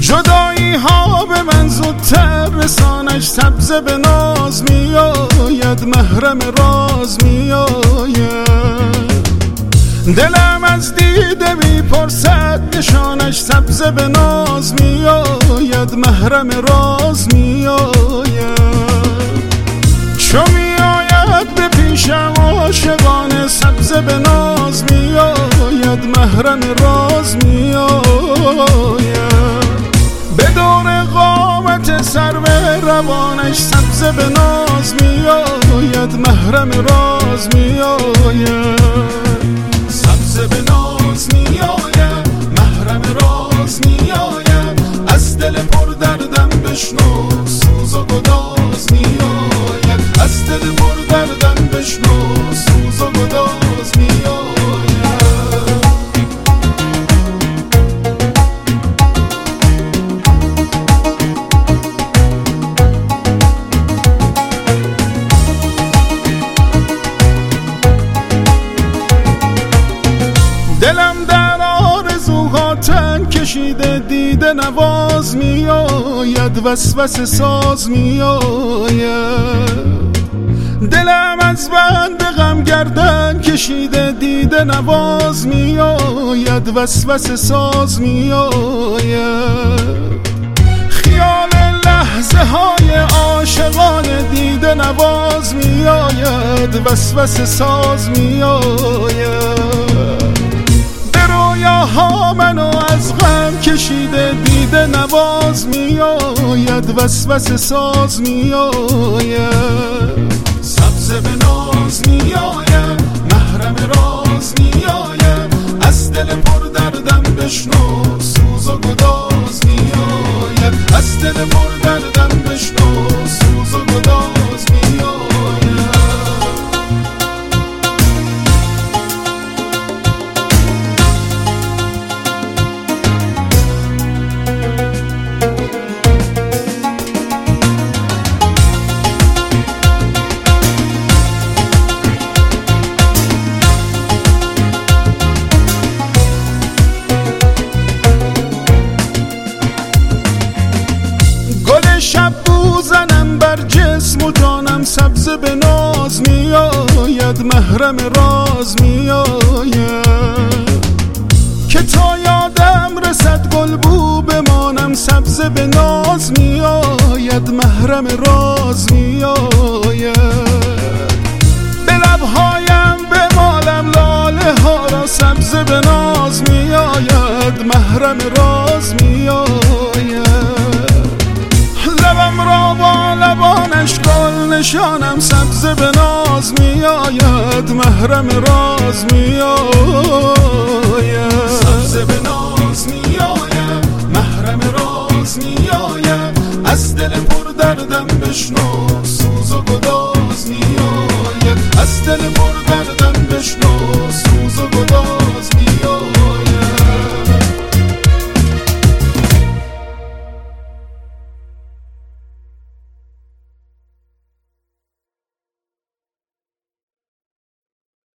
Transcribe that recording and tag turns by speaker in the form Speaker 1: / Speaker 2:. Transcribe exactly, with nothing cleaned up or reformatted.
Speaker 1: جدایی ها به من زودتر رسانش، سبزه به ناز می آید، محرم راز می آید. دلم از دیده می پرسد نشانش، سبزه به ناز می آید، محرم راز می آید. چو می آید به پیشم عاشقانه، سبزه به ناز می آید، محرم راز می آید. به دور قامت سرو روانش، سبزه به ناز می آید، محرم راز می آید. سبزه به ناز می آید، محرم راز می آید. از دل پر دردم بشنو، سوز و گداز می آید. از دل پر دردم بشنو، سوز و گداز می آید. دلم در آرزوها تن کشیده، دیده نواز می آید، وسوسه ساز می آید. دلم از بند غم گردن کشیده، دیده نواز می آید، وسوسه ساز می آید. خیال لحظه های عاشقانه، دیده نواز می آید، وسوسه ساز می آید. ها منو از غم کشیده، دیده نواز می آید، وسوسه ساز می آید. سبزه به ناز می آید، محرم راز می آید. از دل پر دردم بشنو، سوز و گداز می آید. از دل پر دردم بشنو، سوز و گداز می آید. شب بوزنم بر جسم و جانم، سبزه به ناز می آید، محرم راز می آید. که تا یادم رسد گل بو بمانم، سبزه به ناز می آید، محرم راز می آید. به لبهایم به مالم لاله ها را، سبزه به ناز می آید، محرم راز می آید. لبم را با لبانش گل نشانم، سبزه به ناز می آید، محرم راز می آید. سبزه به ناز می آید، محرم راز می آید. از دل پر دردم بشنو، سوز و گداز می آید. از دل پر دردم بشنو،